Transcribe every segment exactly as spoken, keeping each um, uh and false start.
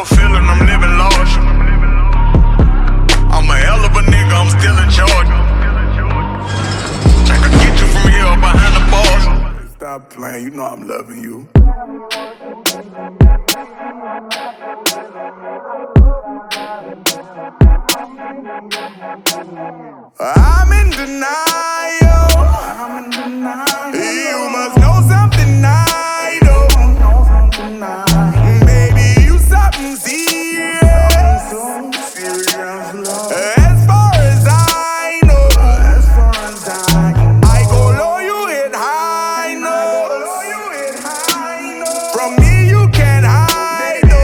a feeling I'm living large. I'm a hell of a nigga, I'm still in charge. I could get you from here behind the bars. Stop playing, you know I'm loving you. I'm in denial. I'm in denial. You must know something I don't. Baby, you something serious. As far as I know, as far as I know, I go low, you hit high, no. From me you can't hide, no.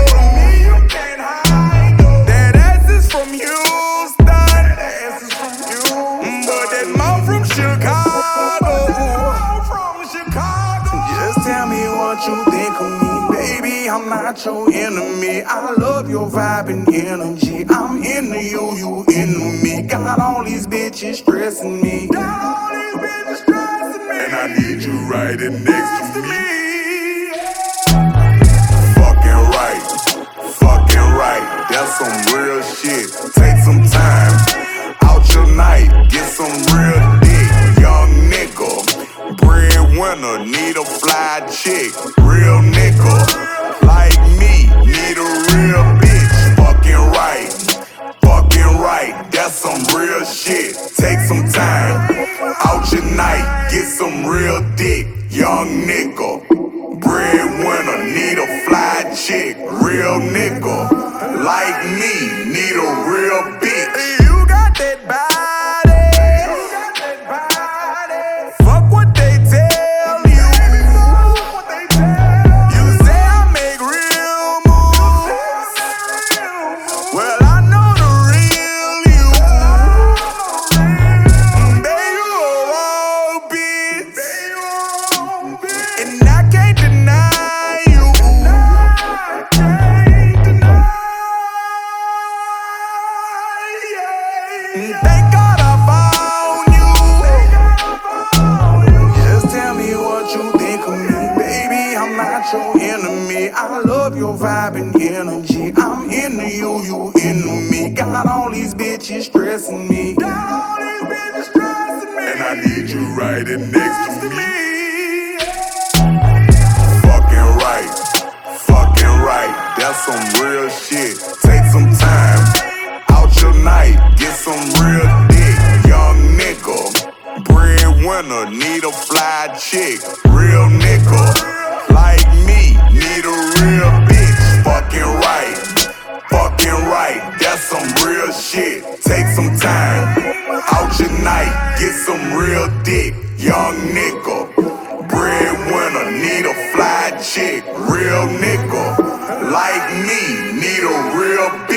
That ass is from Houston, but that mouth from Chicago. Just tell me what you think of me, baby. I'm not your enemy. I love your vibe and energy. I'm into you, you into me. Got all these bitches stressing me. Got all these bitches stressing me. And I need you right in next to me. Fucking right, fucking right. That's some real shit. Take some time out your night, get some real dick. Young nigga, breadwinner, need a fly chick. Real nigga, like me, need a real bitch. Fucking right, fucking right. That's some real shit. Take some time out your night, get some real dick. Young nigga, breadwinner, need a fly chick. Real nigga, like me, need a real bitch. You got that body. Fuck what they tell you. You say I make real moves. Well, I know the real you. Baby, you a old bitch. And I can't deny you. Thank God I found you. Just tell me what you think of me, baby. I'm not your enemy. I love your vibe and energy. I'm into you, you into me. Got all these bitches stressing me. Got all these bitches stressing me. And I need you right in next to me. Fucking right, fucking right. That's some real shit. Take some time out your night, get some real dick. Young nigga, breadwinner, need a fly chick. Real nigga, like me, need a real bitch. Fucking right, fucking right. That's some real shit. Take some time out your night, get some real dick. Young nigga, breadwinner, need a fly chick. Real nigga, like me, need a real bitch.